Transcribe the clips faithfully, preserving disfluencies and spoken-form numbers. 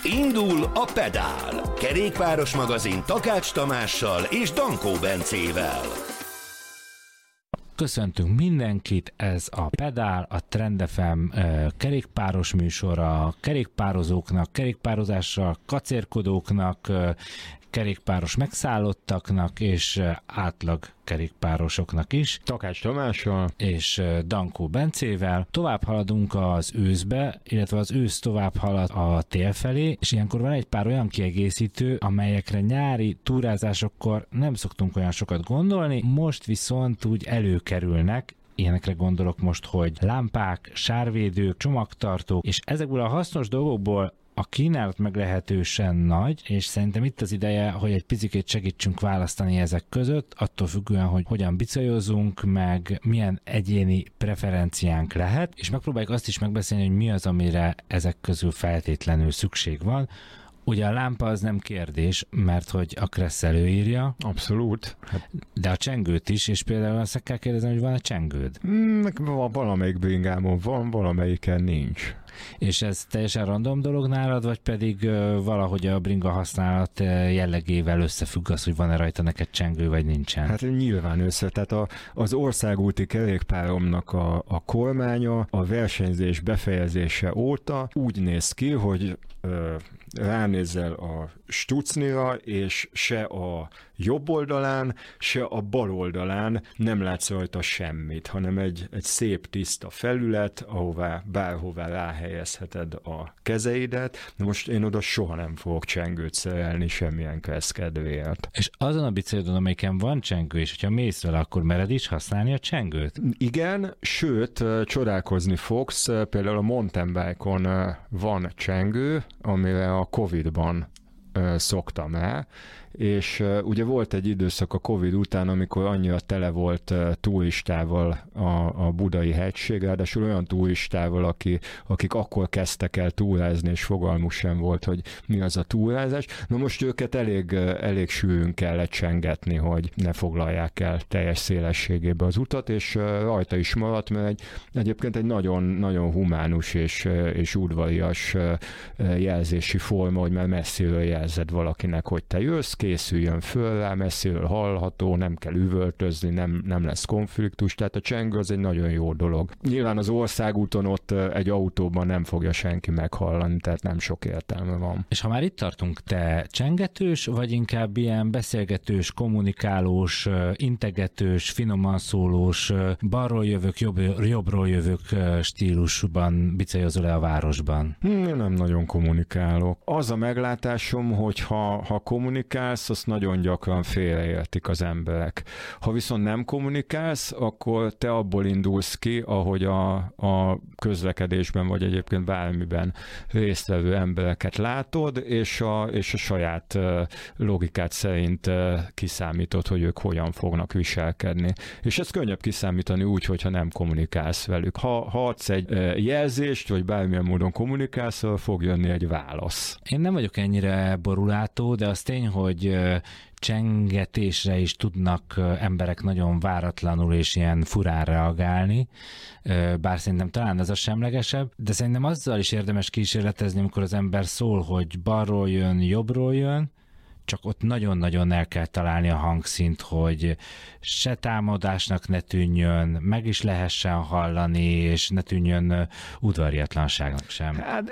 Indul a Pedál. Kerékpáros magazin Takács Tamással és Dankó Bencével. Köszöntünk mindenkit, ez a Pedál, a Trend ef em uh, kerékpáros műsora, kerékpározóknak, kerékpározásra kacérkodóknak, uh, kerékpáros megszállottaknak és uh, átlag kerékpárosoknak is. Takács Tamással és uh, Dankó Bencével. Tovább haladunk az őszbe, illetve az ősz tovább halad a tél felé, és ilyenkor van egy pár olyan kiegészítő, amelyekre nyári túrázásokkor nem szoktunk olyan sokat gondolni, most viszont úgy előkerülnek. Ilyenekre gondolok most, hogy lámpák, sárvédők, csomagtartók, és ezekből a hasznos dolgokból a kínálat meglehetősen nagy, és szerintem itt az ideje, hogy egy picit segítsünk választani ezek között, attól függően, hogy hogyan bicajozunk, meg milyen egyéni preferenciánk lehet, és megpróbáljuk azt is megbeszélni, hogy mi az, amire ezek közül feltétlenül szükség van. Ugye a lámpa az nem kérdés, mert hogy a Kressz előírja. Abszolút. Hát... De a csengőt is, és például azt kell kérdezni, hogy van a csengőd? Mm, van valamelyik bringámon van, valamelyiken nincs. És ez teljesen random dolog nálad, vagy pedig uh, valahogy a bringa használat jellegével összefügg az, hogy van-e rajta neked csengő, vagy nincsen? Hát nyilván össze. Tehát a, az országúti kerékpáromnak a, a kormánya a versenyzés befejezése óta úgy néz ki, hogy ö, ránézel a stucnira, és se a jobb oldalán, se a bal oldalán nem látsz rajta semmit, hanem egy, egy szép tiszta felület, ahová bárhová ráhelyezheted a kezeidet. De most én oda soha nem fogok csengőt szerelni semmilyen Kressz kedvéért. És azon a biciklidon, amelyiken van csengő, és hogyha mész vele, akkor mered is használni a csengőt? Igen, sőt, csodálkozni fogsz, például a mountain bike-on van csengő, amire a Covid-ban szoktam el, és uh, ugye volt egy időszak a Covid után, amikor annyira tele volt uh, turistával a, a budai hegység, ráadásul olyan turistával, aki, akik akkor kezdtek el túrázni, és fogalmuk sem volt, hogy mi az a túrázás. Na most őket elég, uh, elég sűrűn kellett csengetni, hogy ne foglalják el teljes szélességébe az utat, és uh, rajta is maradt, mert egy, egyébként egy nagyon, nagyon humánus és, uh, és udvarias uh, jelzési forma, hogy már messziről jelzed valakinek, hogy te jössz, készüljön föl rá, messziről hallható, nem kell üvöltözni, nem, nem lesz konfliktus, tehát a csengő az egy nagyon jó dolog. Nyilván az országúton ott egy autóban nem fogja senki meghallani, tehát nem sok értelme van. És ha már itt tartunk, te csengetős, vagy inkább ilyen beszélgetős, kommunikálós, integetős, finoman szólós, balról jövök, jobb, jobbról jövök stílusban bicajozol-e a városban? Én nem nagyon kommunikálok. Az a meglátásom, hogy ha, ha kommunikálsz, azt nagyon gyakran félreértik az emberek. Ha viszont nem kommunikálsz, akkor te abból indulsz ki, ahogy a, a közlekedésben, vagy egyébként bármiben résztvevő embereket látod, és a, és a saját logikát szerint kiszámítod, hogy ők hogyan fognak viselkedni. És ezt könnyebb kiszámítani úgy, hogyha nem kommunikálsz velük. Ha, ha adsz egy jelzést, vagy bármilyen módon kommunikálsz, fog jönni egy válasz. Én nem vagyok ennyire borulátó, de az tény, hogy csengetésre is tudnak emberek nagyon váratlanul és ilyen furán reagálni, bár szerintem talán ez a semlegesebb, de szerintem azzal is érdemes kísérletezni, amikor az ember szól, hogy balról jön, jobbról jön, csak ott nagyon-nagyon el kell találni a hangszint, hogy se támadásnak ne tűnjön, meg is lehessen hallani, és ne tűnjön udvariatlanságnak sem. Hát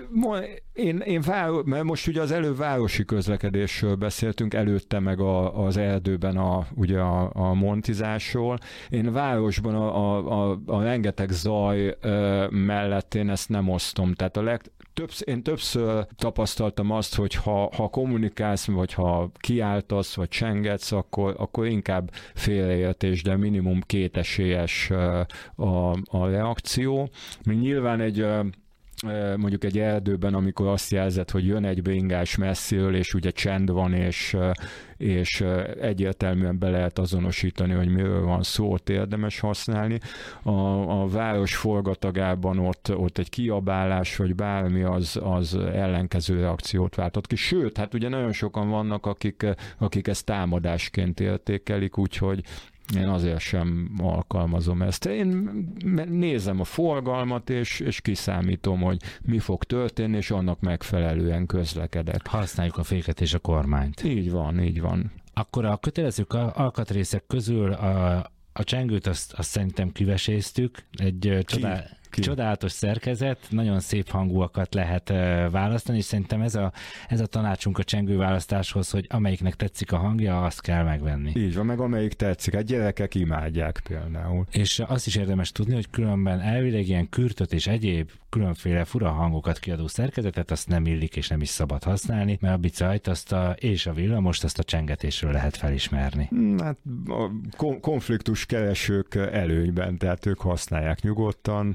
én, én város, mert most ugye az előbb városi közlekedésről beszéltünk, előtte meg a, az erdőben a, ugye a, a montizásról. Én városban a, a, a, a rengeteg zaj mellett én ezt nem osztom. Tehát a leg, többször, én többször tapasztaltam azt, hogy ha, ha kommunikálsz, vagy ha kiáltasz, vagy csengetsz, akkor, akkor inkább félreértés, de minimum kétesélyes a, a reakció. Nyilván egy mondjuk egy erdőben, amikor azt jelzed, hogy jön egy bringás messziről, és ugye csend van, és, és egyértelműen be lehet azonosítani, hogy miről van szó, ott érdemes használni. A, a város forgatagában ott, ott egy kiabálás, vagy bármi az, az ellenkező reakciót váltott ki. Sőt, hát ugye nagyon sokan vannak, akik, akik ezt támadásként értékelik, úgyhogy Én azért sem alkalmazom ezt. Én nézem a forgalmat, és, és kiszámítom, hogy mi fog történni, és annak megfelelően közlekedek. Használjuk a féket és a kormányt. Így van, így van. Akkor a kötelező alkatrészek közül a, a csengőt azt, azt szerintem kiveséztük. Egy csodál... Ki? Csodálatos szerkezet, nagyon szép hangúakat lehet választani, és szerintem ez a, ez a tanácsunk a csengőválasztáshoz, hogy amelyiknek tetszik a hangja, azt kell megvenni. Így van, meg amelyik tetszik. A gyerekek imádják például. És azt is érdemes tudni, hogy különben elvileg ilyen kürtöt és egyéb különféle fura hangokat kiadó szerkezetet azt nem illik és nem is szabad használni, mert a bicajt azt a, és a villamost azt a csengetésről lehet felismerni. Hát a konfliktus keresők előnyben, tehát ők használják nyugodtan,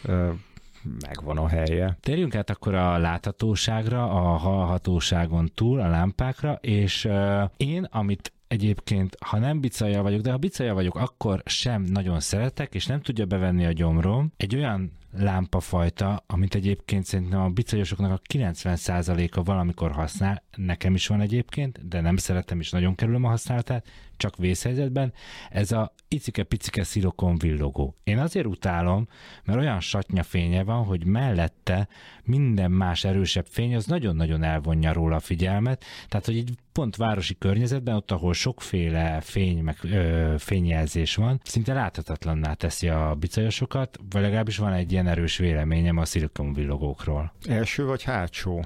megvan a helye. Térjünk át akkor a láthatóságra, a hallhatóságon túl, a lámpákra, és uh, én, amit egyébként, ha nem bicajjal vagyok, de ha bicajjal vagyok, akkor sem nagyon szeretek, és nem tudja bevenni a gyomrom. Egy olyan lámpafajta, amit egyébként szerintem a bicajosoknak a kilencven százaléka valamikor használ, nekem is van egyébként, de nem szeretem és nagyon kerülöm a használatát, csak vészhelyzetben, ez a icike-picike szilokon villogó. Én azért utálom, mert olyan satnya fénye van, hogy mellette minden más erősebb fény, az nagyon-nagyon elvonja róla a figyelmet, tehát hogy így pont városi környezetben, ott, ahol sokféle fény, meg ö, fényjelzés van, szinte láthatatlanná teszi a bicajosokat, vagy legalábbis van egy ilyen erős véleményem a szilikonvillogókról. Első vagy hátsó?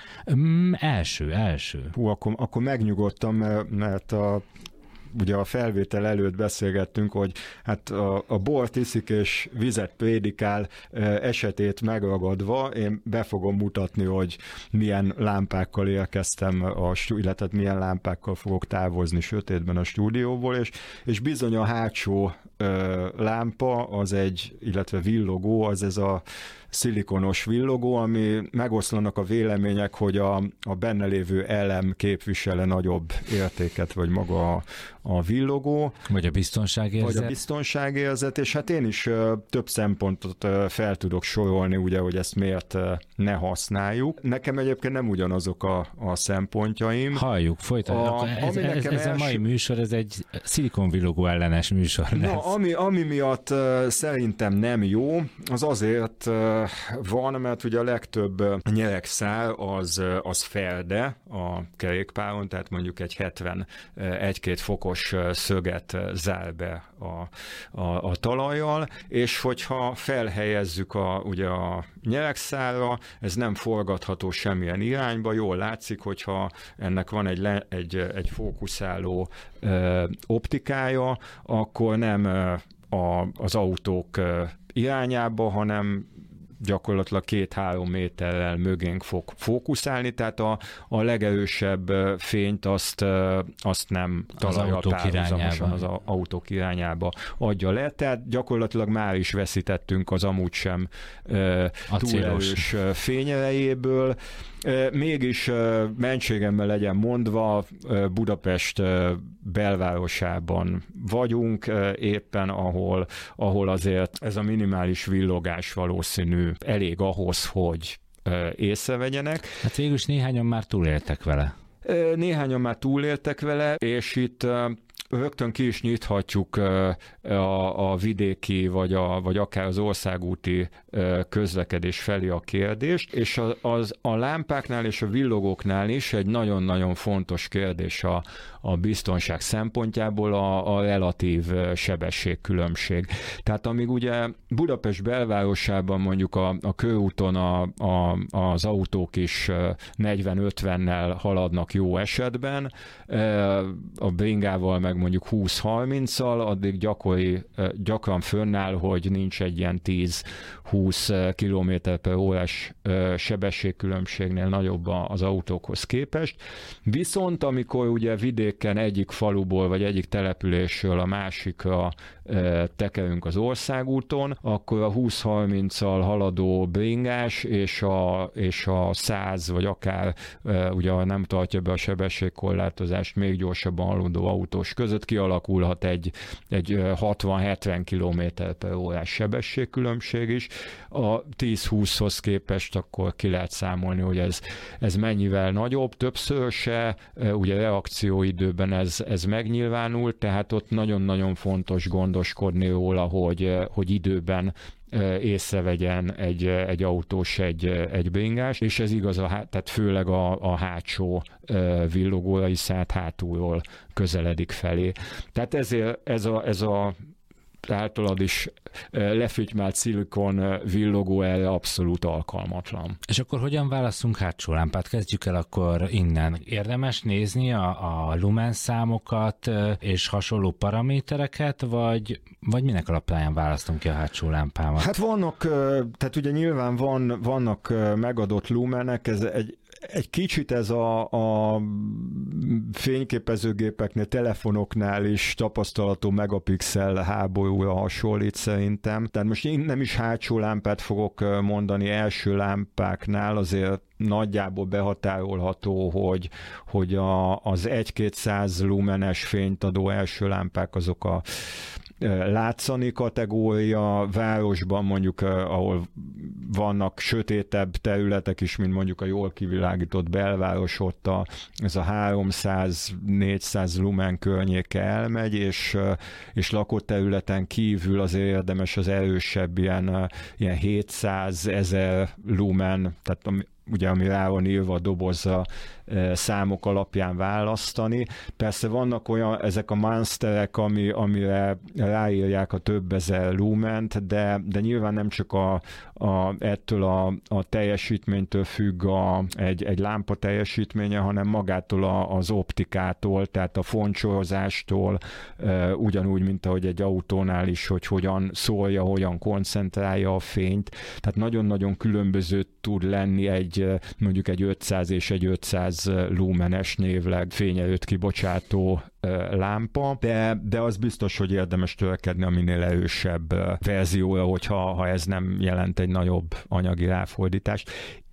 Mm, első, első. Hú, akkor, akkor megnyugodtam, mert a ugye a felvétel előtt beszélgettünk, hogy hát a, a bort iszik és vizet prédikál esetét megragadva, én be fogom mutatni, hogy milyen lámpákkal érkeztem, a, illetve milyen lámpákkal fogok távozni sötétben a stúdióból, és, és bizony a hátsó ö, lámpa, az egy, illetve villogó, az ez a szilikonos villogó, ami megoszlanak a vélemények, hogy a, a benne lévő elem képvisele nagyobb értéket, vagy maga a, a villogó. Vagy a biztonságérzet. Vagy a biztonságérzet, és hát én is uh, több szempontot uh, fel tudok sorolni, ugye, hogy ezt miért uh, ne használjuk. Nekem egyébként nem ugyanazok a, a szempontjaim. Halljuk, folytatjuk. Ez, ez, ez els... a mai műsor, ez egy szilikonvillogó ellenes műsor lesz. Na, ami, ami miatt uh, szerintem nem jó, az azért uh, van, mert ugye a legtöbb nyeregszál az, az felde a kerékpáron, tehát mondjuk egy hetvenegy-két fokos szöget zár be a, a, a talajjal, és hogyha felhelyezzük a, ugye a nyeregszálra, ez nem forgatható semmilyen irányba, jól látszik, hogyha ennek van egy, le, egy, egy fókuszáló ö, optikája, akkor nem ö, a, az autók ö, irányába, hanem gyakorlatilag két-három méterrel mögénk fog fókuszálni, tehát a, a legerősebb fényt azt, azt nem talajjal párhuzamosan az autók irányába adja le, tehát gyakorlatilag már is veszítettünk az amúgy sem túl erős fényerejéből. Mégis mentségemmel legyen mondva, Budapest belvárosában vagyunk éppen, ahol, ahol azért ez a minimális villogás valószínű elég ahhoz, hogy észrevegyenek. Hát végül is néhányan már túléltek vele. Néhányan már túléltek vele, és itt rögtön ki is nyithatjuk a, a vidéki, vagy, a, vagy akár az országúti közlekedés felé a kérdést, és a, az, a lámpáknál és a villogóknál is egy nagyon-nagyon fontos kérdés a, a biztonság szempontjából a, a relatív sebességkülönbség. Tehát amíg ugye Budapest belvárosában mondjuk a, a körúton a, a, az autók is negyven-ötvennel haladnak jó esetben, a bringával meg mondjuk húsz-harminccal, addig gyakori, gyakran fönnáll, hogy nincs egy ilyen tíz-húsz kilométer per órás sebességkülönbségnél nagyobb az autókhoz képest. Viszont amikor ugye vidéken egyik faluból vagy egyik településről a másikra tekerünk az országúton, akkor a húsz-harminccal haladó bringás és a, és a száz vagy akár ugye nem tartja be a sebességkorlátozást még gyorsabban haladó autós között között kialakulhat egy, egy hatvan-hetven kilométer per órás sebességkülönbség is. A tíz-húszhoz képest akkor ki lehet számolni, hogy ez, ez mennyivel nagyobb, többszöröse, ugye reakcióidőben ez, ez megnyilvánul, tehát ott nagyon-nagyon fontos gondoskodni róla, hogy, hogy időben észrevegyen egy, egy autós egy, egy bringás, és ez igaz, a, tehát főleg a, a hátsó villogóra, hiszen hát hátulról közeledik felé. Tehát ezért ez a, ez a általad is lefütymált szilikon villogó erre abszolút alkalmatlan. És akkor hogyan válaszunk hátsó lámpát? Kezdjük el akkor innen. Érdemes nézni a, a lumen számokat és hasonló paramétereket, vagy, vagy minek alapján választunk ki a hátsó lámpámat? Hát vannak, tehát ugye nyilván van, vannak megadott lumenek, ez egy Egy kicsit ez a, a fényképezőgépeknél, telefonoknál is tapasztalatú megapixel háborúra hasonlít szerintem. Tehát most én nem is hátsó lámpát fogok mondani, első lámpáknál azért nagyjából behatárolható, hogy, hogy a, az egy-kétszáz lumenes fényt adó első lámpák azok a látszani kategória, városban mondjuk, ahol vannak sötétebb területek is, mint mondjuk a jól kivilágított belváros, ott a, ez a háromszáz-négyszáz lumen környéke elmegy, és, és lakott területen kívül azért érdemes az erősebb ilyen, ilyen hétszáz-ezer lumen, tehát ugye ami rá van írva a dobozra, számok alapján választani. Persze vannak olyan, ezek a monsterek, ami, amire ráírják a több ezer lument, de, de nyilván nem csak a, a, ettől a, a teljesítménytől függ a, egy, egy lámpa teljesítménye, hanem magától a, az optikától, tehát a fontsorozástól, ugyanúgy, mint ahogy egy autónál is, hogy hogyan szólja, hogyan koncentrálja a fényt. Tehát nagyon-nagyon különböző tud lenni egy, mondjuk egy ötszáz és egy ötszáz lumenes névleg fényerőt kibocsátó lámpa, de, de az biztos, hogy érdemes törekedni a minél erősebb verzióra, hogyha ha ez nem jelent egy nagyobb anyagi ráfordítást.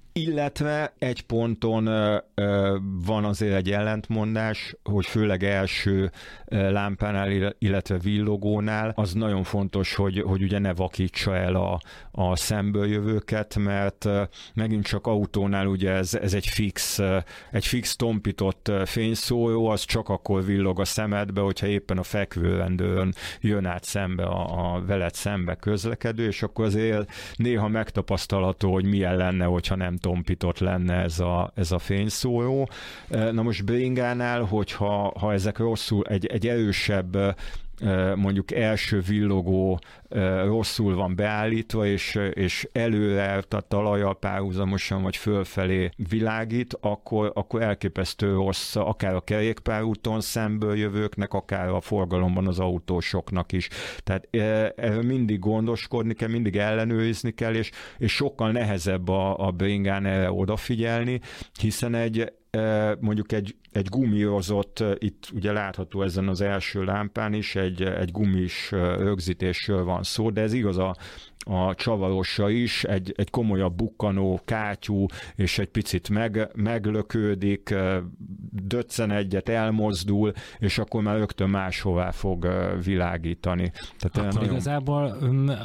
Illetve egy ponton ö, ö, van azért egy ellentmondás, hogy főleg első lámpánál, illetve villogónál az nagyon fontos, hogy, hogy ugye ne vakítsa el a, a szemből jövőket, mert megint csak autónál ugye ez, ez egy fix, egy fix tompított fényszóró, az csak akkor villog a szemedbe, hogyha éppen a fekvőrendőrön jön át szembe a, a veled szembe közlekedő, és akkor azért néha megtapasztalható, hogy milyen lenne, hogyha nem tompított lenne ez a, ez a fényszóró. Na most bringánál, hogyha ha ezek rosszul, egy, egy erősebb mondjuk első villogó rosszul van beállítva, és, és előre, tehát talajjal párhuzamosan vagy fölfelé világít, akkor, akkor elképesztő rossz, akár a kerékpárúton szemből jövőknek, akár a forgalomban az autósoknak is. Tehát erről mindig gondoskodni kell, mindig ellenőrizni kell, és, és sokkal nehezebb a, a bringán erre odafigyelni, hiszen egy mondjuk egy, egy gumírozott, itt ugye látható ezen az első lámpán is, egy, egy gumis rögzítésről van szó, de ez igaz a, a csavarosra is, egy, egy komolyabb bukkanó, kátyú, és egy picit meg, meglökődik, döccen egyet, elmozdul, és akkor már rögtön máshová fog világítani. Tehát akkor nagyon... igazából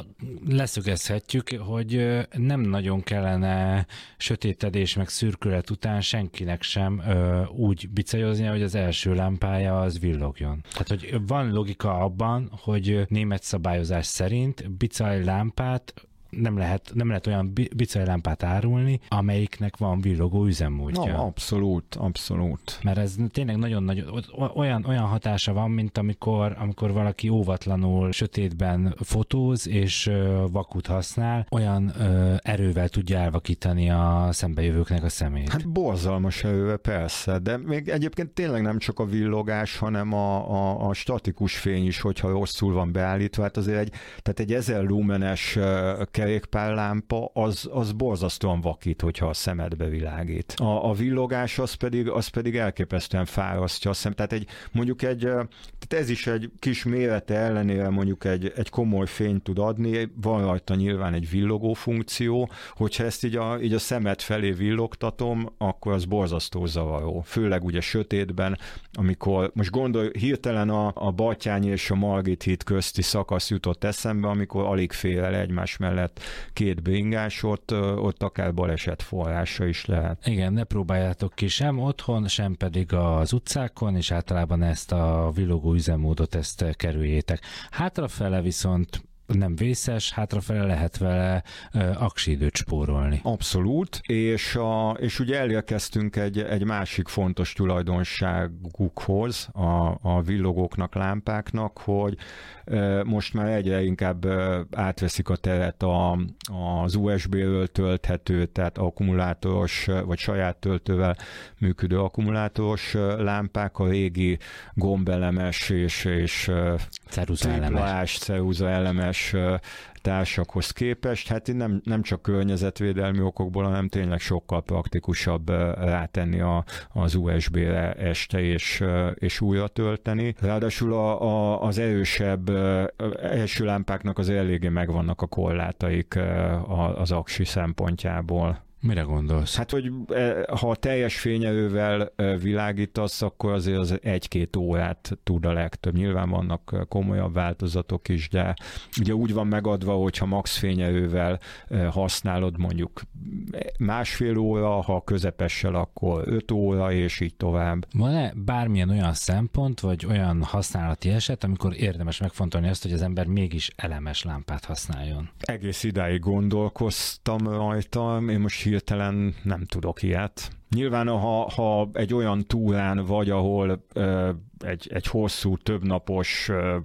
leszögezhetjük, hogy nem nagyon kellene sötétedés meg szürkület után senkinek sem ö, úgy bicajozni, hogy az első lámpája az villogjon. Tehát, hogy van logika abban, hogy német szabályozás szerint bicaj lámpát nem lehet, nem lehet olyan bicajlámpát árulni, amelyiknek van villogó üzemmódja. No, abszolút, abszolút. Mert ez tényleg nagyon nagy, olyan, olyan hatása van, mint amikor, amikor valaki óvatlanul sötétben fotóz, és vakut használ, olyan ö, erővel tudja elvakítani a szembejövőknek a szemét. Hát borzalmas erővel, persze, de még egyébként tényleg nem csak a villogás, hanem a, a, a statikus fény is, hogyha rosszul van beállítva, hát azért egy, tehát egy ezer lumenes kerékpárlámpa, az, az borzasztóan vakít, hogyha a szemedbe világít. A, a villogás az pedig, az pedig elképesztően fárasztja a szem. Tehát egy, mondjuk egy, tehát ez is egy kis mérete ellenére mondjuk egy, egy komoly fényt tud adni, van rajta nyilván egy villogó funkció, hogyha ezt így a, így a szemed felé villogtatom, akkor az borzasztó zavaró. Főleg ugye sötétben, amikor, most gondolj, hirtelen a, a Batthyány és a Margit híd közti szakasz jutott eszembe, amikor alig fér el egymás mellett két bringás, ott, ott akár baleset forrása is lehet. Igen, ne próbáljátok ki sem otthon, sem pedig az utcákon, és általában ezt a villogó üzemmódot, ezt kerüljétek. Hátrafele viszont nem vészes, hátrafele lehet vele uh, aksi időt spórolni. Abszolút, és, a, és ugye elérkeztünk egy, egy másik fontos tulajdonságukhoz, a, a villogóknak, lámpáknak, hogy uh, most már egyre inkább uh, átveszik a teret a, az u es bé-ről tölthető, tehát akkumulátoros, vagy saját töltővel működő akkumulátoros lámpák, a régi gombelemes és, és triplás, ceruza elemes társakhoz képest, hát nem, nem csak környezetvédelmi okokból, hanem tényleg sokkal praktikusabb rátenni a, az u es bé-re este és, és újra tölteni. Ráadásul a, a, az erősebb első lámpáknak az eléggé megvannak a korlátaik az aksi szempontjából. Mire gondolsz? Hát, hogy ha teljes fényerővel világítasz, akkor azért az egy-két órát tud a legtöbb. Nyilván vannak komolyabb változatok is, de ugye úgy van megadva, hogyha max fényerővel használod mondjuk másfél óra, ha közepessel, akkor öt óra, és így tovább. Van-e bármilyen olyan szempont, vagy olyan használati eset, amikor érdemes megfontolni azt, hogy az ember mégis elemes lámpát használjon? Egész idáig gondolkoztam rajta, én most hirtelen nem tudok ilyet. Nyilván, ha, ha egy olyan túrán vagy, ahol ö, egy, egy hosszú, többnapos, ö,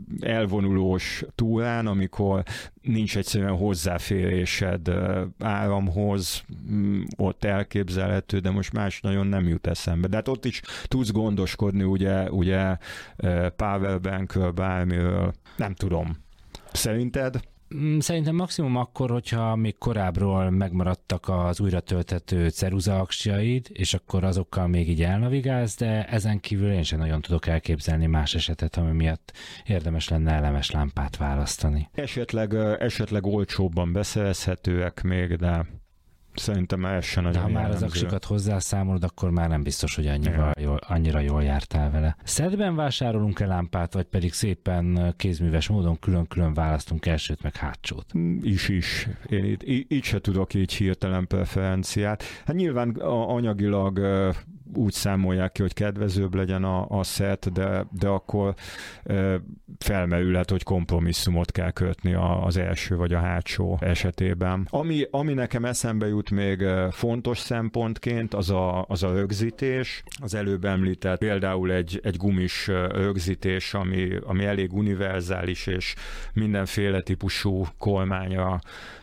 elvonulós túrán, amikor nincs egyszerűen hozzáférésed ö, áramhoz, m, ott elképzelhető, de most más nagyon nem jut eszembe. De hát ott is tudsz gondoskodni, ugye, ugye powerbankről, bármiről, nem tudom. Szerinted? Szerintem maximum akkor, hogyha még korábbról megmaradtak az újra tölthető ceruza aksjaid, és akkor azokkal még így elnavigálsz, de ezen kívül én sem nagyon tudok elképzelni más esetet, ami miatt érdemes lenne elemes lámpát választani. Esetleg, esetleg olcsóbban beszerezhetőek még, de szerintem ez sem nagyon de ha már jellemző. az aksikat hozzászámolod, akkor már nem biztos, hogy annyira jól, annyira jól jártál vele. Szedben vásárolunk-e lámpát, vagy pedig szépen kézműves módon külön-külön választunk elsőt meg hátsót? Is is. Én itt, így, így se tudok így hirtelen preferenciát. Hát nyilván anyagilag úgy számolják ki, hogy kedvezőbb legyen a, a szett, de, de akkor e, felmerülhet, hogy kompromisszumot kell kötni a, az első vagy a hátsó esetében. Ami, ami nekem eszembe jut még fontos szempontként, az a, az a rögzítés. Az előbb említett például egy, egy gumis rögzítés, ami, ami elég univerzális és mindenféle típusú kormányra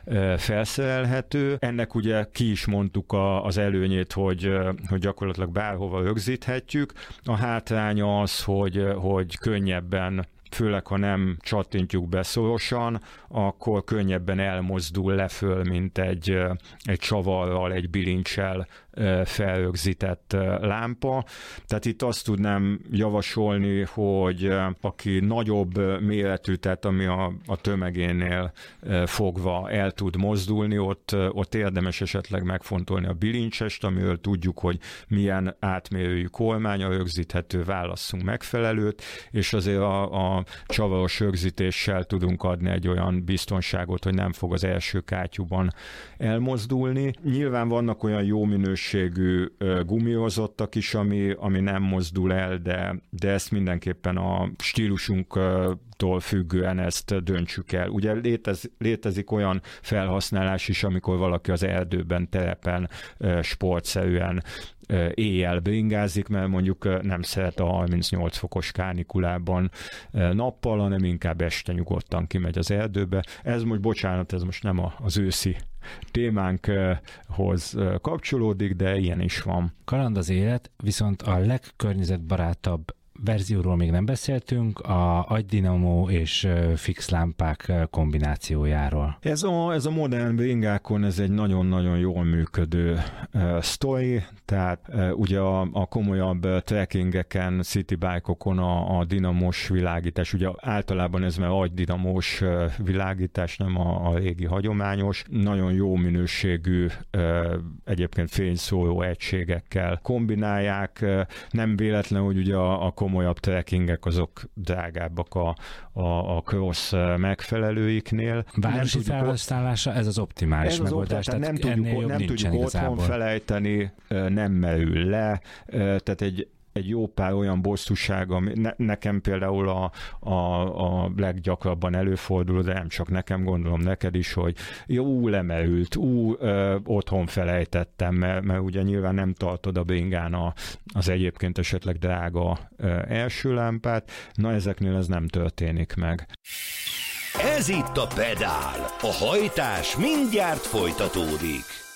felszerelhető. Ennek ugye ki is mondtuk a, az előnyét, hogy, hogy gyakorlatilag bárhova rögzíthetjük. A hátránya az, hogy, hogy könnyebben, főleg ha nem csattintjuk be szorosan, akkor könnyebben elmozdul leföl, mint egy, egy csavarral, egy bilincsel felrögzített lámpa. Tehát itt azt tudnám javasolni, hogy aki nagyobb méretű, tehát ami a, a tömegénél fogva el tud mozdulni, ott, ott érdemes esetleg megfontolni a bilincsest, amiről tudjuk, hogy milyen átmérőjű kormánya rögzíthető, válasszunk megfelelőt, és azért a, a csavaros rögzítéssel tudunk adni egy olyan biztonságot, hogy nem fog az első kátyúban elmozdulni. Nyilván vannak olyan jó minőségű gumírozottak is, ami, ami nem mozdul el, de, de ezt mindenképpen a stílusunktól függően ezt döntsük el. Ugye létez, létezik olyan felhasználás is, amikor valaki az erdőben, terepen sportszerűen éjjel bringázik, mert mondjuk nem szeret a harmincnyolc fokos kánikulában nappal, hanem inkább este nyugodtan kimegy az erdőbe. Ez most, bocsánat, ez most nem az őszi témánkhoz kapcsolódik, de ilyen is van. Kaland az élet, viszont a legkörnyezetbarátabb verzióról még nem beszéltünk, a agydinamó és fix lámpák kombinációjáról. Ez a, ez a modern bringákon ez egy nagyon-nagyon jól működő uh, sztori, tehát uh, ugye a, a komolyabb trekkingeken, citybike-okon a, a dinamos világítás, ugye általában ez már agydinamós uh, világítás, nem a, a régi hagyományos, nagyon jó minőségű uh, egyébként fényszóró egységekkel kombinálják, uh, nem véletlen, hogy ugye a, a komolyabb trekkingek azok drágábbak a, a, a cross megfelelőiknél. Városi felhasználása ez az optimális ez megoldás, az tehát nem tudjuk, nem tudjuk igazából. otthon felejteni, nem merül le, tehát egy egy jó pár olyan bosszúság, ami ne, nekem például a, a, a leggyakrabban előfordul, de nem csak nekem, gondolom neked is, hogy jó, lemerült, ú, ö, otthon felejtettem, mert, mert ugye nyilván nem tartod a bringán a, az egyébként esetleg drága ö, első lámpát, na ezeknél ez nem történik meg. Ez itt a Pedál, a hajtás mindjárt folytatódik.